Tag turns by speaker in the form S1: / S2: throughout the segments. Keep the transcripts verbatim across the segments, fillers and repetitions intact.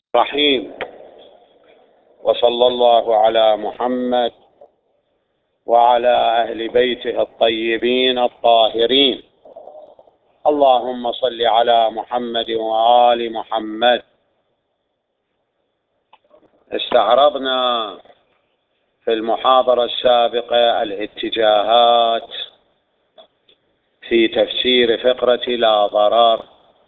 S1: رحيم. وصلى الله على محمد وعلى أهل بيته الطيبين الطاهرين. اللهم صل على محمد وآل محمد. استعرضنا في المحاضرة السابقة الاتجاهات في تفسير فقرة لا ضرر،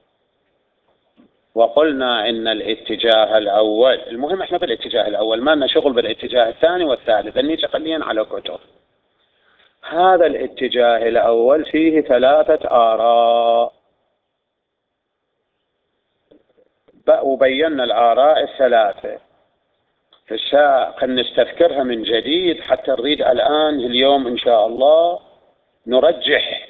S1: وقلنا إن الاتجاه الأول، المهم إحنا بالاتجاه الأول، ما لنا شغل بالاتجاه الثاني والثالث، أني تقليا على كتب. هذا الاتجاه الأول فيه ثلاثة آراء، وبينا الآراء الثلاثة. خلينا نستذكرها من جديد حتى نريد الآن اليوم إن شاء الله نرجح،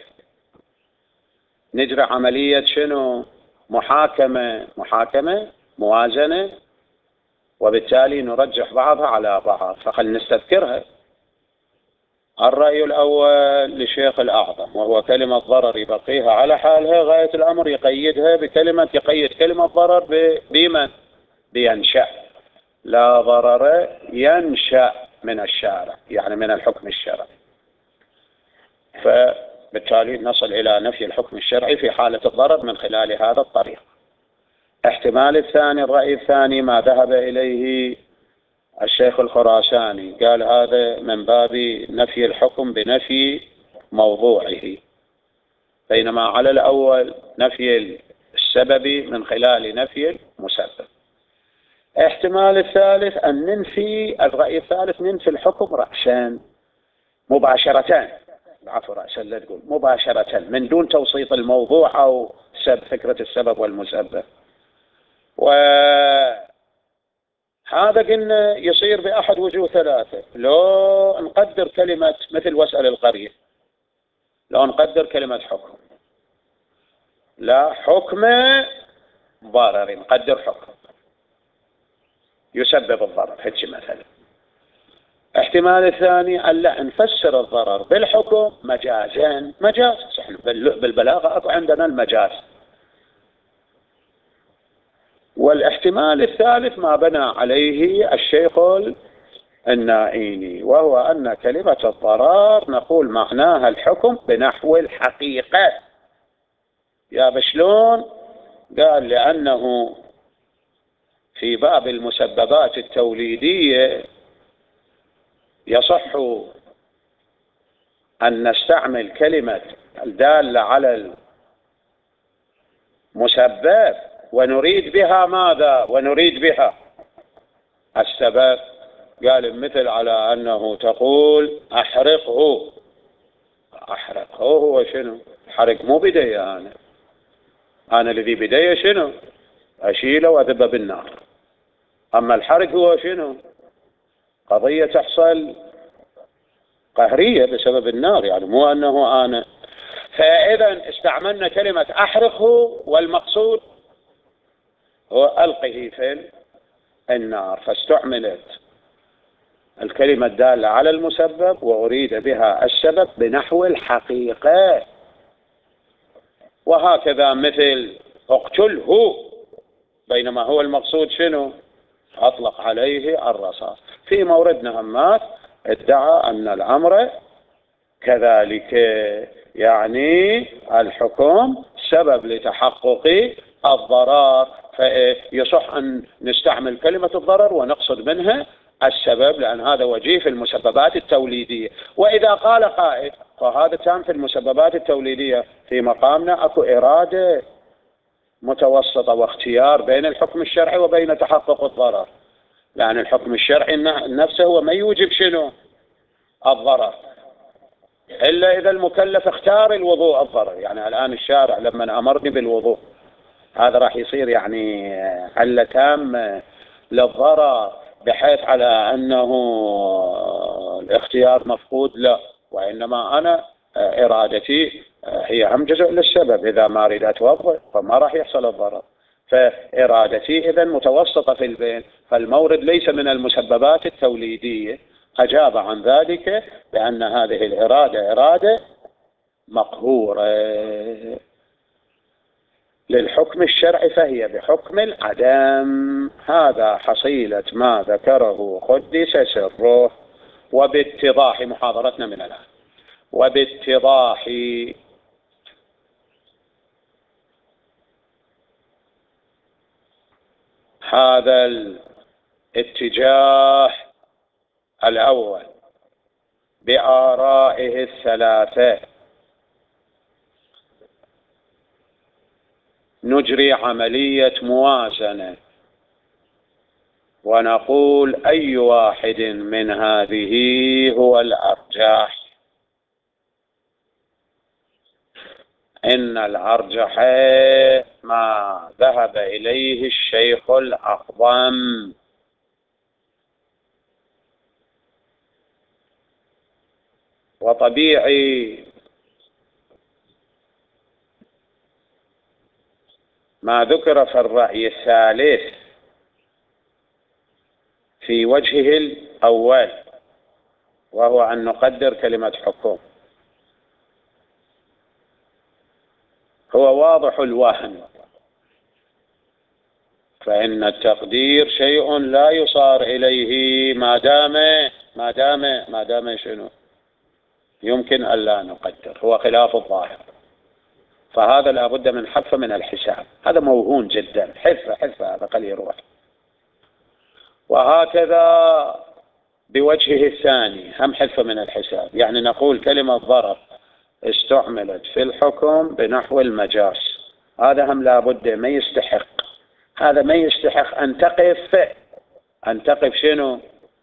S1: نجري عملية شنو؟ محاكمة محاكمة موازنة، وبالتالي نرجح بعضها على بعض. فخلنا نستذكرها. الرأي الأول لشيخ الأعظم، وهو كلمة ضرر يبقيها على حالها غاية الأمر، يقيدها بكلمة، يقيد كلمة ضرر بمن؟ بينشأ. لا ضرر ينشأ من الشارع، يعني من الحكم الشرعي، فبالتالي نصل إلى نفي الحكم الشرعي في حالة الضرر من خلال هذا الطريق. احتمال الثاني، الرأي الثاني ما ذهب إليه الشيخ الخراساني، قال هذا من باب نفي الحكم بنفي موضوعه، بينما على الأول نفي السبب من خلال نفي المسبب. احتمال الثالث أن ننفي، الرأي الثالث ننفي الحكم رأسا مباشرة، عفوا رأسا لا تقول مباشرة، من دون توسيط الموضوع أو سب فكرة السبب والمسبب. وهذا قلنا يصير بأحد وجوه ثلاثة. لو نقدر كلمة مثل واسأل القرية، لو نقدر كلمة حكم، لا حكم ضرر، نقدر حكم يسبب الضرر هيك مثلا. احتمال الثاني أن لا نفسر الضرر بالحكم مجازا، مجاز صحيح، بالبلاغة أكو عندنا المجاز. والاحتمال الثالث ما بنى عليه الشيخ النائيني، وهو أن كلمة الضرر نقول معناها الحكم بنحو الحقيقة. يا بشلون؟ قال لأنه في باب المسببات التوليدية يصح أن نستعمل كلمة الدالة على المسبب ونريد بها ماذا؟ ونريد بها السبب. قال مثل على أنه تقول أحرقه. أحرقه هو شنو؟ حرق مو بدي أنا، أنا الذي بدي شنو؟ أشيله وأذبه بالنار. أما الحرق هو شنو؟ قضية تحصل قهرية بسبب النار، يعني مو أنه أنا. فإذا استعملنا كلمة أحرقه والمقصود هو ألقه في النار، فاستعملت الكلمة الدالة على المسبب وأريد بها السبب بنحو الحقيقة. وهكذا مثل اقتله، بينما هو المقصود شنو؟ أطلق عليه الرصاص. في مورد نهمات ادعى أن الأمر كذلك، يعني الحكم سبب لتحقق الضرر، فيصح أن نستعمل كلمة الضرر ونقصد منها السبب، لأن هذا وجيه في المسببات التوليدية. وإذا قال قائل فهذا كان في المسببات التوليدية، في مقامنا أكو إرادة متوسطة واختيار بين الحكم الشرعي وبين تحقق الضرر، لأن الحكم الشرعي نفسه هو ما يوجب شنو؟ الضرر، إلا إذا المكلف اختار الوضوء الضرر. يعني الآن الشارع لما أمرني بالوضوء، هذا راح يصير يعني علة تامة للضرر بحيث على أنه الاختيار مفقود؟ لا، وإنما أنا إرادتي هي هم جزء للسبب. إذا ما أريد أتوضأ فما راح يحصل الضرر، فإرادتي إذن متوسطة في البين، فالمورد ليس من المسببات التوليدية. أجاب عن ذلك بأن هذه الإرادة إرادة مقهورة. للحكم الشرعي فهي بحكم العدم. هذا حصيلة ما ذكره قدس سره. وباتضاح محاضرتنا من الآن، وباتضاح هذا الاتجاه الأول بآرائه الثلاثة نجري عملية موازنة ونقول أي واحد من هذه هو الأرجح. إن الأرجح ما ذهب إليه الشيخ الأعظم، وطبيعي ما ذكر في الرأي الثالث في وجهه الأول، وهو أن نقدر كلمة حكم، هو واضح الوهم، فإن التقدير شيء لا يصار إليه ما دام ما دام ما دام شنو يمكن ألا نقدر، هو خلاف الظاهر. فهذا لابد من حذفه من الحساب، هذا موهون جدا، حذفه حذفه هذا قل يروح. وهكذا بوجهه الثاني هم حذفه من الحساب، يعني نقول كلمة ضرر استعملت في الحكم بنحو المجاز، هذا هم لابد ما يستحق، هذا ما يستحق أن تقف أن تقف شنو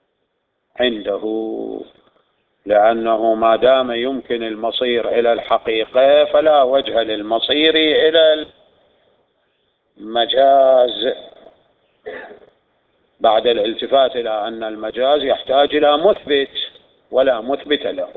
S1: عنده، لأنه ما دام يمكن المصير إلى الحقيقة فلا وجه للمصير إلى المجاز، بعد الالتفات إلى أن المجاز يحتاج إلى مثبت ولا مثبت له.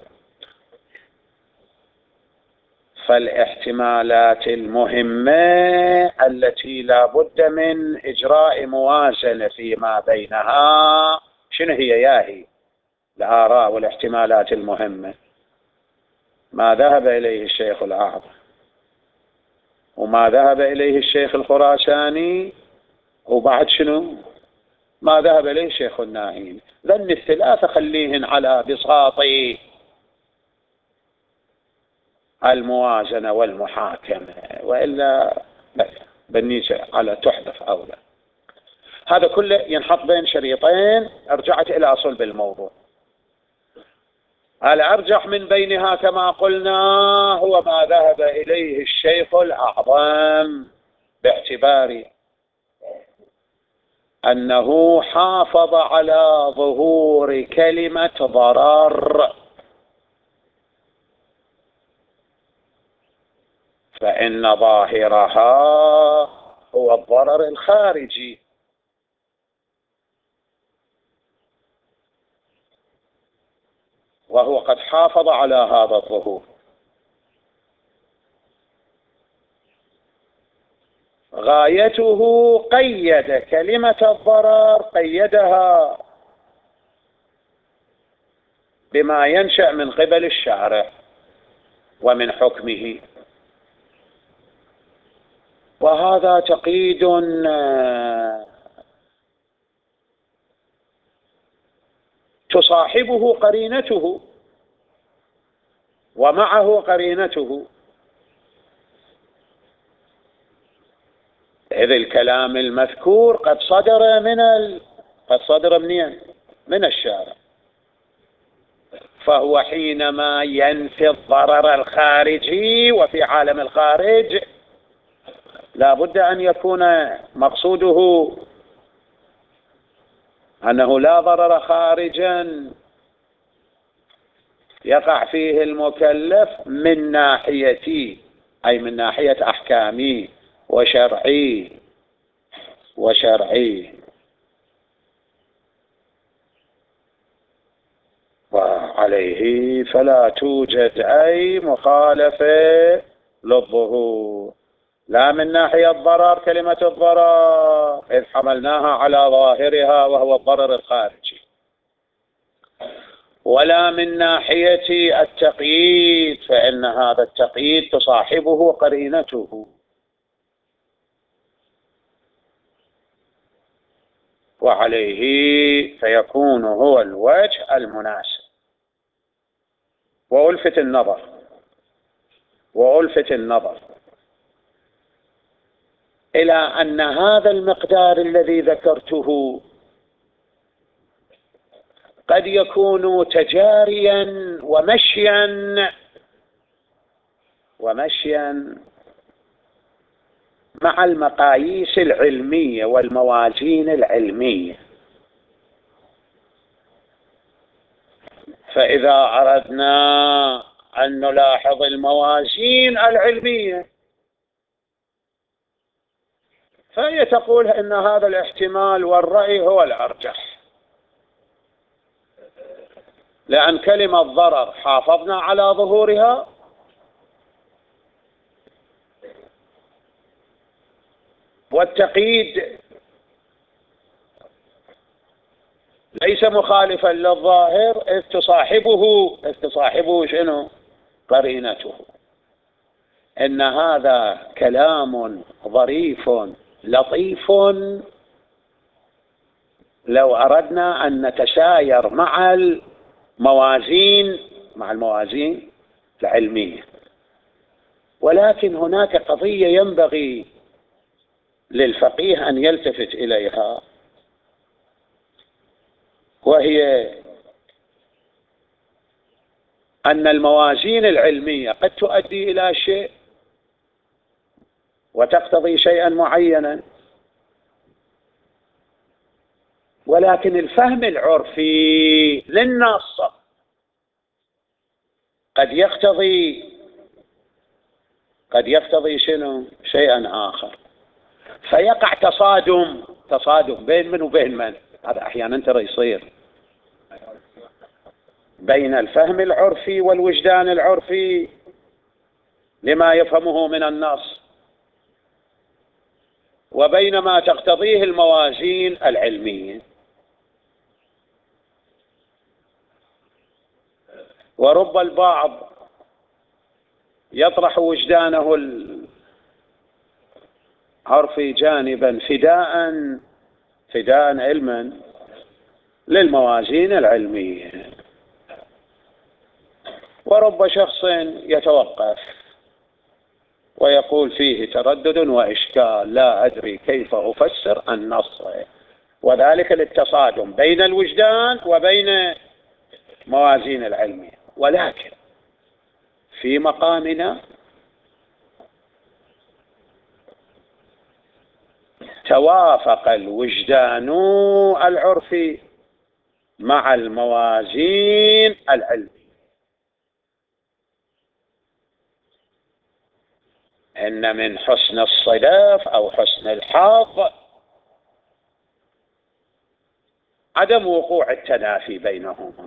S1: فالاحتمالات المهمة التي لا بد من إجراء موازنة فيما بينها شنو هي؟ ياهي الآراء والاحتمالات المهمة ما ذهب إليه الشيخ الأعظم وما ذهب إليه الشيخ الخراساني، وبعد شنو ما ذهب إليه الشيخ النائين. ذن الثلاثة خليهن على بساط الموازنة والمحاكمة، وإلا بنيت على تحذف أولى. هذا كله ينحط بين شريطين، رجعت إلى صلب الموضوع. الأرجح من بينها كما قلنا هو ما ذهب إليه الشيخ الأعظم، باعتبار أنه حافظ على ظهور كلمة ضرر، فإن ظاهرها هو الضرر الخارجي، وهو قد حافظ على هذا الظهور. غايته قيد كلمة الضرر، قيدها بما ينشأ من قبل الشارع ومن حكمه، وهذا تقييد تصاحبه قرينته ومعه قرينته، إذ الكلام المذكور قد صدر من ال... قد صدر منين؟ من الشارع، فهو حينما ينفي الضرر الخارجي وفي عالم الخارج لا بد أن يكون مقصوده أنه لا ضرر خارجا يقع فيه المكلف من ناحيتي، أي من ناحية أحكامي وشرعي وشرعي وعليه فلا توجد أي مخالفة للظهور، لا من ناحية الضرر كلمة الضرر إذ حملناها على ظاهرها وهو الضرر الخارجي، ولا من ناحية التقييد، فإن هذا التقييد تصاحبه قرينته. وعليه فيكون هو الوجه المناسب. وألفت النظر وألفت النظر إلى أن هذا المقدار الذي ذكرته قد يكون تجاريا ومشيا ومشيا مع المقاييس العلمية والموازين العلمية. فإذا أردنا أن نلاحظ الموازين العلمية فهي تقول إن هذا الاحتمال والرأي هو الأرجح، لأن كلمة ضرر حافظنا على ظهورها، والتقييد ليس مخالفا للظاهر إذ تصاحبه إذ تصاحبه شنو؟ قرينته. إن هذا كلام ظريف لطيف لو أردنا أن نتساير مع الموازين مع الموازين العلمية. ولكن هناك قضية ينبغي للفقيه أن يلتفت إليها، وهي أن الموازين العلمية قد تؤدي إلى شيء وتقتضي شيئا معينا، ولكن الفهم العرفي للنص قد يقتضي قد يقتضي شنو؟ شيئا آخر، فيقع تصادم تصادم بين من وبين من. هذا أحيانا ترى يصير بين الفهم العرفي والوجدان العرفي لما يفهمه من النص، وبين ما تقتضيه الموازين العلمية. ورب البعض يطرح وجدانه العرفي جانبا فداء فداء علما للموازين العلمية، ورب شخص يتوقف ويقول فيه تردد وإشكال، لا أدري كيف أفسر النص، وذلك للتصادم بين الوجدان وبين موازين العلمية. ولكن في مقامنا توافق الوجدان العرفي مع الموازين العلمية. إن من حسن الصدف أو حسن الحظ عدم وقوع التنافي بينهما،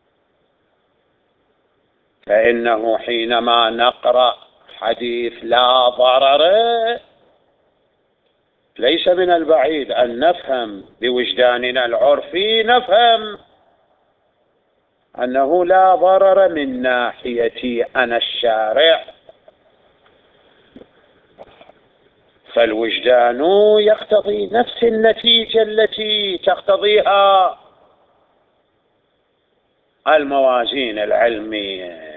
S1: فإنه حينما نقرأ حديث لا ضرر ليس من البعيد أن نفهم بوجداننا العرفي، نفهم أنه لا ضرر من ناحيتي أنا الشارع، فالوجدان يقتضي نفس النتيجة التي تقتضيها الموازين العلمية.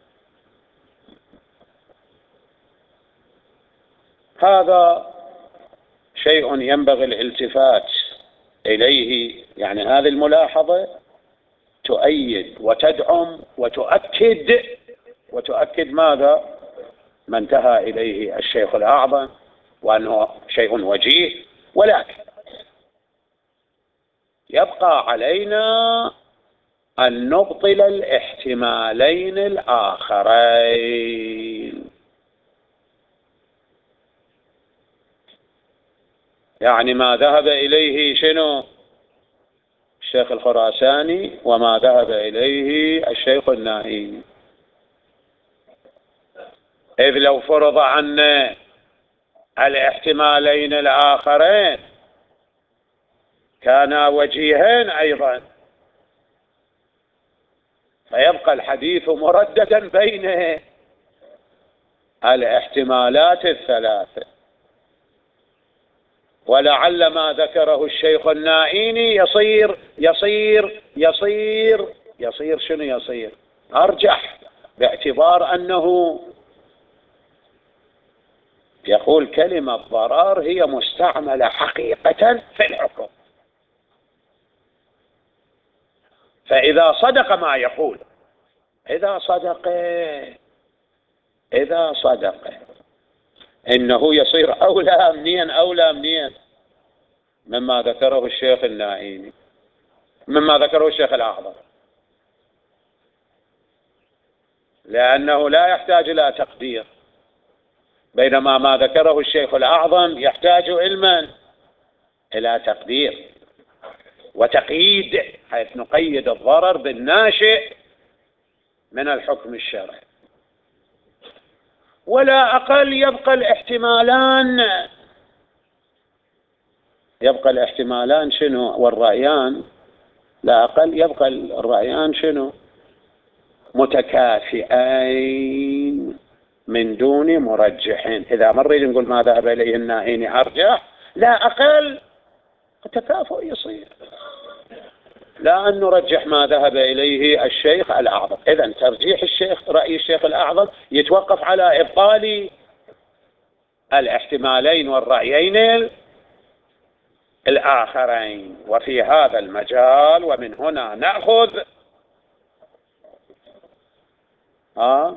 S1: هذا شيء ينبغي الالتفات إليه، يعني هذه الملاحظة تؤيد وتدعم وتؤكد وتؤكد ماذا؟ ما انتهى إليه الشيخ الأعظم، وأنه شيء وجيه. ولكن يبقى علينا أن نبطل الاحتمالين الآخرين. يعني ما ذهب إليه شنو؟ الشيخ الخراساني وما ذهب إليه الشيخ النائي. إذ لو فرض عنا الاحتمالين الآخرين كانا وجيهين أيضا، فيبقى الحديث مرددا بين الاحتمالات الثلاثة. ولعل ما ذكره الشيخ النائيني يصير يصير يصير يصير شنو يصير أرجح، باعتبار أنه يقول كلمة ضرر هي مستعملة حقيقة في الحكم. فإذا صدق ما يقول، إذا صدق إذا صدق إنه يصير أولى منين أولى منين مما ذكره الشيخ النائيني، مما ذكره الشيخ الأعظم، لأنه لا يحتاج إلى تقدير، بينما ما ذكره الشيخ الأعظم يحتاج علما إلى تقدير وتقييد، حيث نقيد الضرر بالناشئ من الحكم الشرعي. ولا أقل يبقى الاحتمالان، يبقى الاحتمالان شنو والرأيان، لا أقل يبقى الرأيان شنو متكافئين من دون مرجحين. إذا ما نريد نقول ما ذهب إليه النائيني أرجح، لا أقل تكافؤ يصير، لا أن نرجح ما ذهب إليه الشيخ الأعظم. إذن ترجيح الشيخ رأي الشيخ الأعظم يتوقف على إبطال الاحتمالين والرأيين الآخرين. وفي هذا المجال ومن هنا نأخذ آه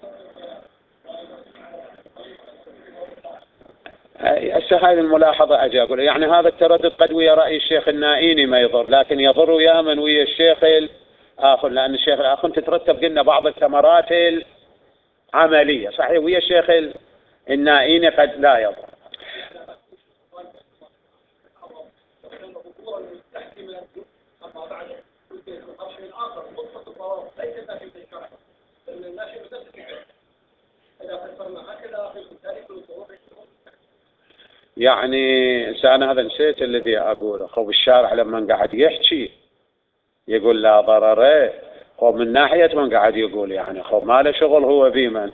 S1: هذه الملاحظة أجي أقول يعني هذا التردد قد ويا رأي الشيخ النائيني ما يضر، لكن يضر ويا من ويا الشيخ الآخر، لأن الشيخ الآخر تترتب قلنا بعض الثمرات العملية صحيح، ويا الشيخ النائيني قد لا يضر. يعني أنا هذا نسيت الذي أقوله. خو الشارع لما قاعد يحكي يقول لا ضرر، خو من ناحية من قاعد يقول يعني خو ما له شغل هو بمن،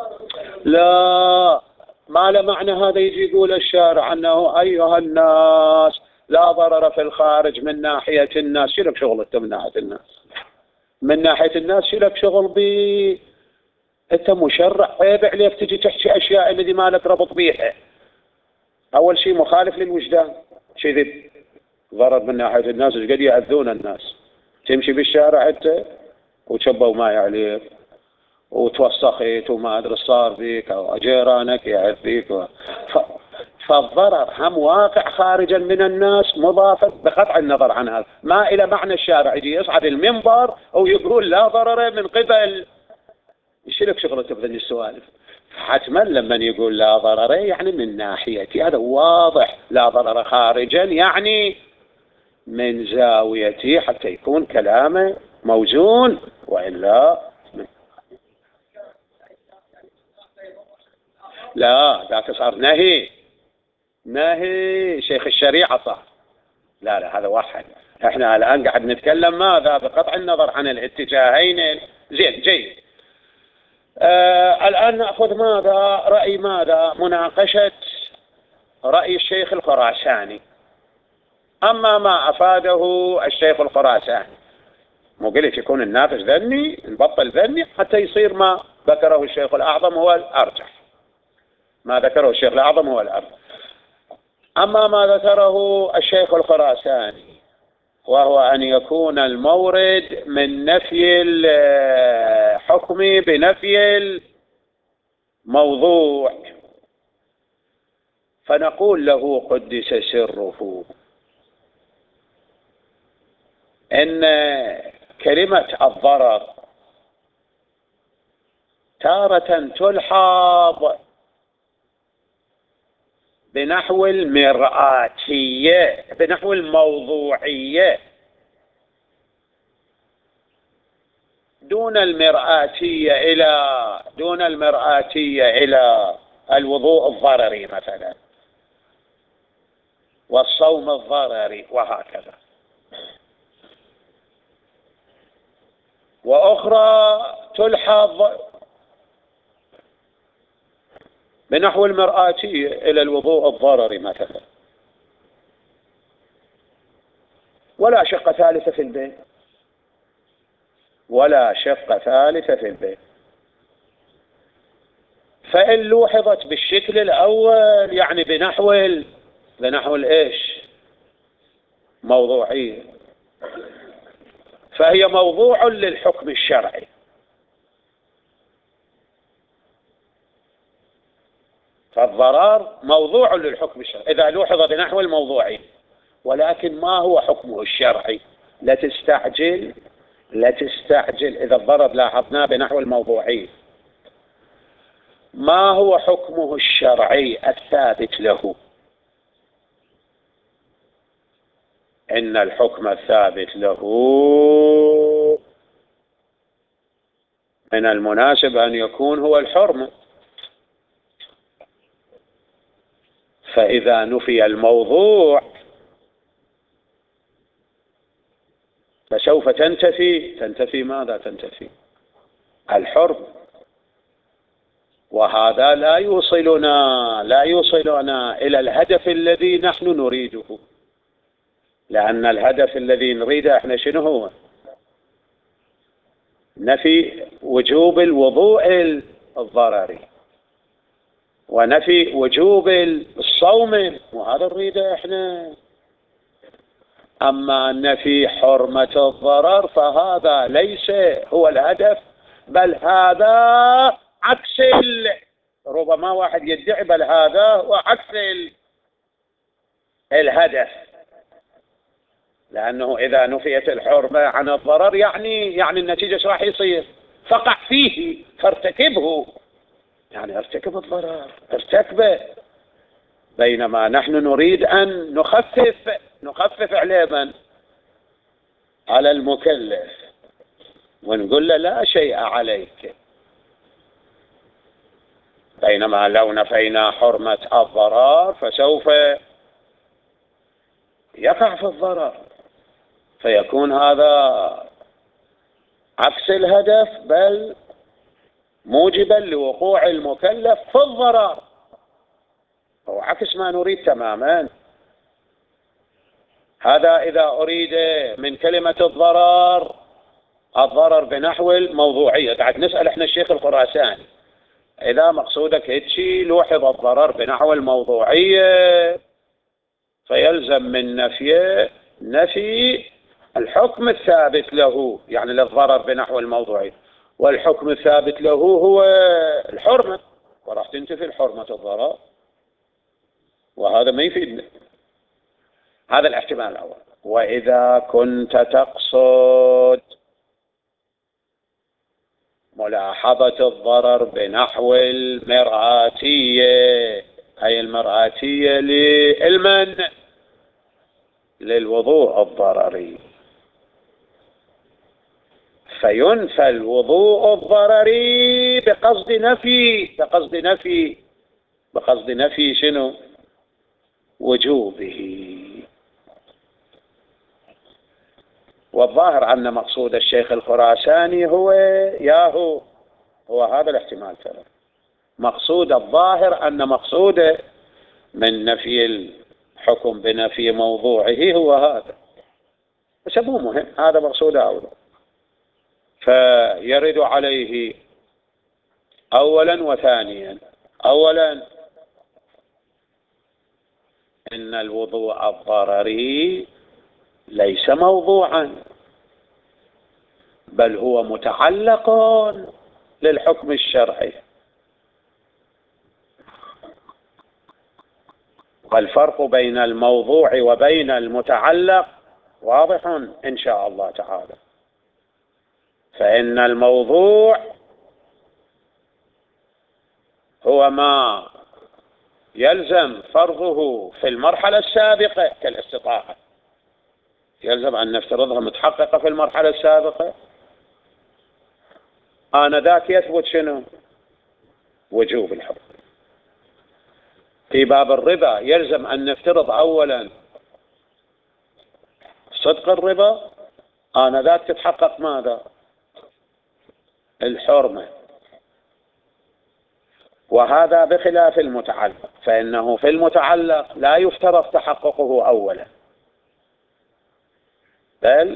S1: لا ما له معنى هذا يجي يقول الشارع أنه أيها الناس لا ضرر في الخارج من ناحية الناس. شو لك شغل أنت من ناحية الناس؟ من ناحية الناس شو لك شغل بي؟ أنت مشرع، عيب عليك تجي تحكي أشياء الذي ما لك ربط بيها. أول شيء مخالف للوجدان، شيء ذي ضرر من ناحية الناس قد يأذون الناس. تمشي بالشارع أنت وتشبوا ماي عليك وتوسخت وما أدري صار فيك أو جيرانك يعذ فيك و... ف... فالضرر هم واقع خارجا من الناس مضافا بقطع النظر عن هذا، ما إلى معنى الشارع يجي يصعد المنبر ويقول لا ضرر من قبل. ايش لك شغلته بذني السوالف؟ حتما لما يقول لا ضرر يعني من ناحيتي، هذا واضح، لا ضرر خارجا يعني من زاويتي حتى يكون كلامه موزون، وإلا لا ذاك صار نهي، نهي شيخ الشريعة صح. لا لا هذا واحد، احنا الآن قاعد نتكلم ماذا بقطع النظر عن الاتجاهين. زين جيد. آه الآن نأخذ ماذا رأي ماذا مناقشة رأي الشيخ الخراساني. أما ما أفاده الشيخ الخراساني مو قلت يكون النافذ ذني نبطل ذني حتى يصير ما ذكره الشيخ الأعظم هو الأرجح، ما ذكره الشيخ الأعظم هو الأرجح. أما ما ذكره الشيخ الخراساني وهو أن يكون المورد من نفي الحكم بنفي الموضوع، فنقول له قدس سره إن كلمة الضرر تارة تلحظ بنحو المرآتية، بنحو الموضوعية، دون المرآتية إلى دون المرآتية إلى الوضوء الضرري مثلا والصوم الضرري وهكذا. وأخرى تلحظ بنحو المرآتية إلى الوضوء الضرري مثلا ولا شقة ثالثة في البيت، ولا شقة ثالثة في البيت. فإن لوحظت بالشكل الأول يعني بنحو ال... بنحو الإيش؟ موضوعية، فهي موضوع للحكم الشرعي. فالضرر موضوع للحكم الشرعي إذا لوحظ بنحو الموضوعي، ولكن ما هو حكمه الشرعي؟ لا تستعجل لا تستعجل إذا الضرر لاحظناه بنحو الموضوعي، ما هو حكمه الشرعي الثابت له؟ إن الحكم الثابت له من المناسب أن يكون هو الحرمة. فإذا نفي الموضوع فسوف تنتفي تنتفي ماذا تنتفي؟ الحرمة. وهذا لا يوصلنا لا يوصلنا إلى الهدف الذي نحن نريده، لأن الهدف الذي نريده احنا شنو هو؟ نفي وجوب الوضوء الضرري ونفي وجوب الصوم، وهذا نريده احنا. أما نفي حرمة الضرر فهذا ليس هو الهدف، بل هذا عكس ال... ربما واحد يدعي بل هذا هو عكس ال... الهدف، لأنه إذا نفيت الحرمة عن الضرر يعني يعني النتيجة ايش راح يصير؟ فقع فيه فارتكبه، يعني ارتكب الضرر ارتكبه، بينما نحن نريد أن نخفف نخفف عليه من؟ على المكلف، ونقول له لا شيء عليك. بينما لو نفينا حرمة الضرر فسوف يقع في الضرر، فيكون هذا عكس الهدف، بل موجبا لوقوع المكلف في الضرر، هو عكس ما نريد تماما. هذا إذا أريد من كلمة الضرر الضرر بنحو الموضوعية. قاعد نسأل احنا الشيخ الخراساني إذا مقصودك هيك لوحظ الضرر بنحو الموضوعية فيلزم من نفي نفي الحكم الثابت له، يعني للضرر بنحو الموضوعية، والحكم الثابت له هو الحرمة، وراح تنتفي الحرمة الضرر، وهذا ما يفيدنا. هذا الاحتمال الأول. وإذا كنت تقصد ملاحظة الضرر بنحو المرآتية، أي المرآتية للمنع للوضوء الضرري، فينفى الوضوء الضرري بقصد نفي بقصد نفي بقصد نفي شنو؟ وجوبه. والظاهر أن مقصود الشيخ الخراساني هو ياهو هو هذا الاحتمال. ترى مقصود الظاهر أن مقصوده من نفي الحكم بنفي موضوعه هو هذا، بس مو مهم هذا مقصوده أولا. فيرد عليه أولا وثانيا. أولا إن الوضوء الضرري ليس موضوعا، بل هو متعلق للحكم الشرعي، والفرق بين الموضوع وبين المتعلق واضح إن شاء الله تعالى. فإن الموضوع هو ما يلزم فرضه في المرحلة السابقة كالاستطاعة، يلزم أن نفترضها متحققة في المرحلة السابقة، آنذاك يثبت شنو؟ وجوب الحكم. في باب الربا يلزم أن نفترض أولا صدق الربا، آنذاك تتحقق ماذا؟ الحرمة. وهذا بخلاف المتعلق، فإنه في المتعلق لا يفترض تحققه أولا، بل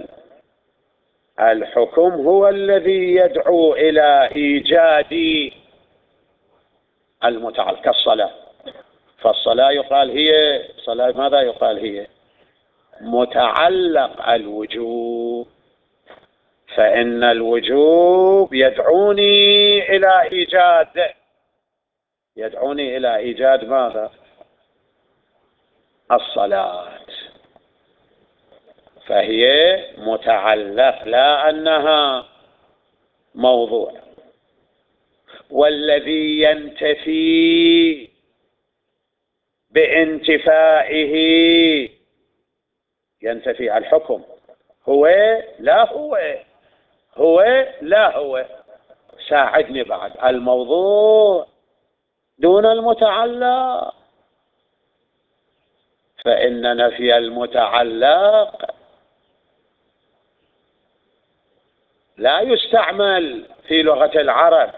S1: الحكم هو الذي يدعو إلى إيجاد المتعلق كالصلاة. فالصلاة يقال هي صلاة، ماذا يقال هي؟ متعلق الوجوب، فإن الوجوب يدعوني إلى إيجاد يدعوني إلى إيجاد ماذا؟ الصلاة. فهي متعلق لا أنها موضوع. والذي ينتفي بانتفائه ينتفي الحكم هو لا هو هو لا هو ساعدني بعد الموضوع دون المتعلق، فإن نفي المتعلق لا يستعمل في لغة العرب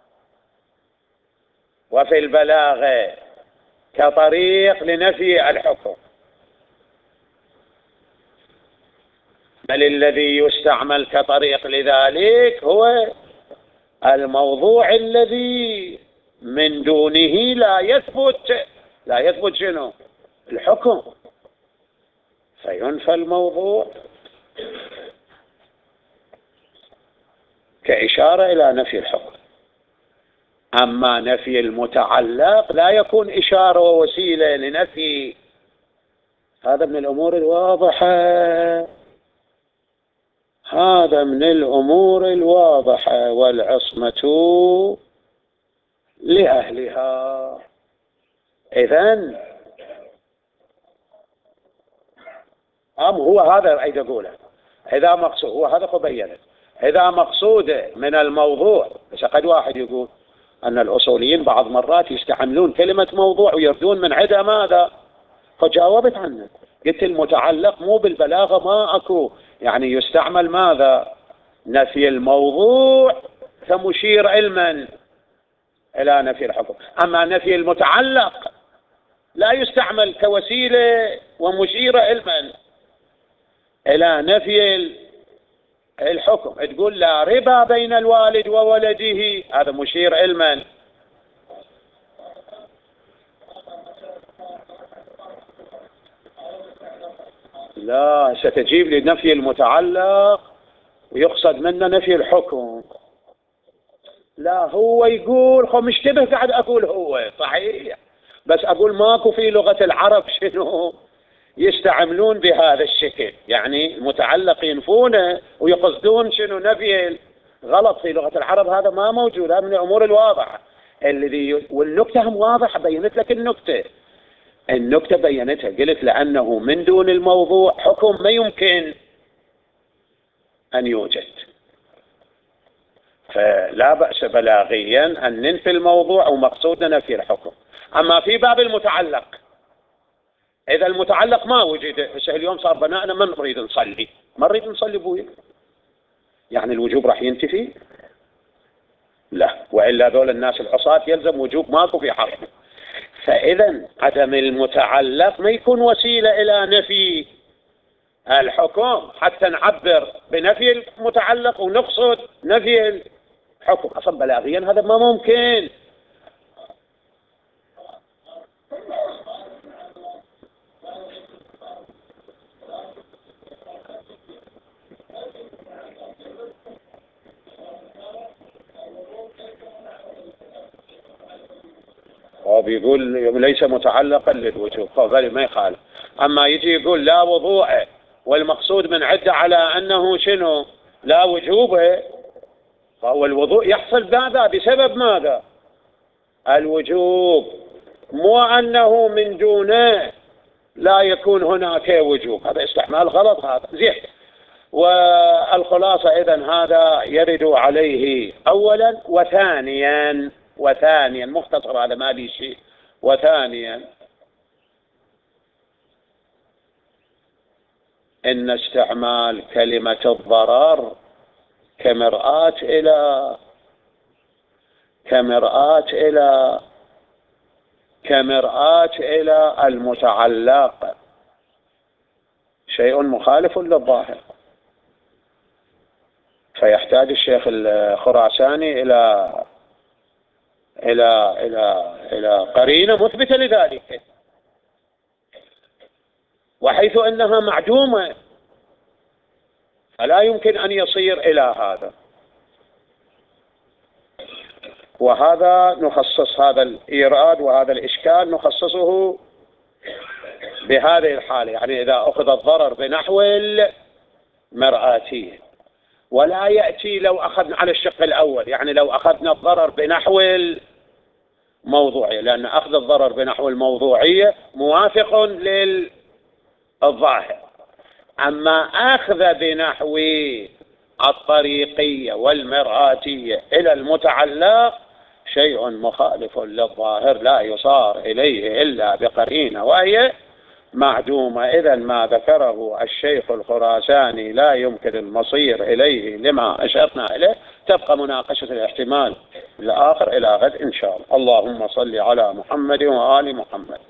S1: وفي البلاغة كطريق لنفي الحكم، بل الذي يستعمل كطريق لذلك هو الموضوع الذي من دونه لا يثبت لا يثبت شنو؟ الحكم، فينفى الموضوع كإشارة إلى نفي الحكم. أما نفي المتعلق لا يكون إشارة ووسيلة لنفي. هذا من الأمور الواضحة هذا من الأمور الواضحة والعصمة لأهلها. إذن أم هو هذا أريد أقوله، إذا مقصود هو هذا فبينت إذا مقصود من الموضوع. بس قد واحد يقول أن الأصوليين بعض مرات يستعملون كلمة موضوع ويردون من عدة ماذا، فجاوبت عنه قلت المتعلق مو بالبلاغة ما أكو يعني يستعمل ماذا؟ نفي الموضوع كمشير علما إلى نفي الحكم. أما نفي المتعلق لا يستعمل كوسيلة ومشير علما إلى نفي الحكم. تقول لا ربا بين الوالد وولده، هذا مشير علما. لا ستجيب لنفي المتعلق ويقصد منه نفي الحكم. لا هو يقول خو مشتبه قاعد أقول هو صحيح، بس أقول ماكو في لغة العرب شنو يستعملون بهذا الشكل، يعني المتعلق ينفونه ويقصدون شنو نفي. غلط في لغة العرب، هذا ما موجود. هذا من الأمور الواضحة الذي والنكتة هم واضحة. بينت لك النكتة النكتة بينتها، قلت لأنه من دون الموضوع حكم ما يمكن أن يوجد، فلا بأس بلاغيا أن ننفي الموضوع ومقصودنا نفي الحكم. أما في باب المتعلق، إذا المتعلق ما وجد، بس اليوم صار بناءنا ما نريد نصلي ما نريد نصلي بوي، يعني الوجوب راح ينتفي؟ لا، وإلا ذول الناس العصاة يلزم وجوب ماكو في حرب. فإذا عدم المتعلق ما يكون وسيلة إلى نفي الحكم حتى نعبر بنفي المتعلق ونقصد نفي الحكم. أصلا بلاغيا هذا ما ممكن. وبيقول ليس متعلقا للوجوب، فبالي ما يخالف. أما يجي يقول لا وضوء والمقصود من عدة على أنه شنو لا وجوب، فهو الوضوء يحصل ماذا بسبب ماذا؟ الوجوب، مو أنه من دونه لا يكون هناك وجوب. هذا استعمال غلط هذا زين. والخلاصة إذن هذا يرد عليه أولا وثانيا وثانيا مختصر هذا ما لي شيء. وثانيا إن استعمال كلمة الضرر كمرآة إلى كمرآة إلى كمرآة إلى المتعلق شيء مخالف للظاهر. فيحتاج الشيخ الخراساني إلى إلى إلى إلى قرينة مثبتة لذلك، وحيث أنها معدومة فلا يمكن أن يصير إلى هذا. وهذا نخصص هذا الإيراد وهذا الإشكال نخصصه بهذه الحالة، يعني إذا أخذ الضرر بنحو المرآتية، ولا يأتي لو أخذنا على الشق الأول، يعني لو أخذنا الضرر بنحو الموضوعية، لأن أخذ الضرر بنحو الموضوعية موافق للظاهر. أما أخذ بنحو الطريقية والمرآتية إلى المتعلق شيء مخالف للظاهر لا يصار إليه إلا بقرينة وهي معدومة. إذن ما ذكره الشيخ الخراساني لا يمكن المصير إليه لما أشرنا إليه. تبقى مناقشة الاحتمال الآخر إلى غد إن شاء الله. اللهم صل على محمد وآل محمد.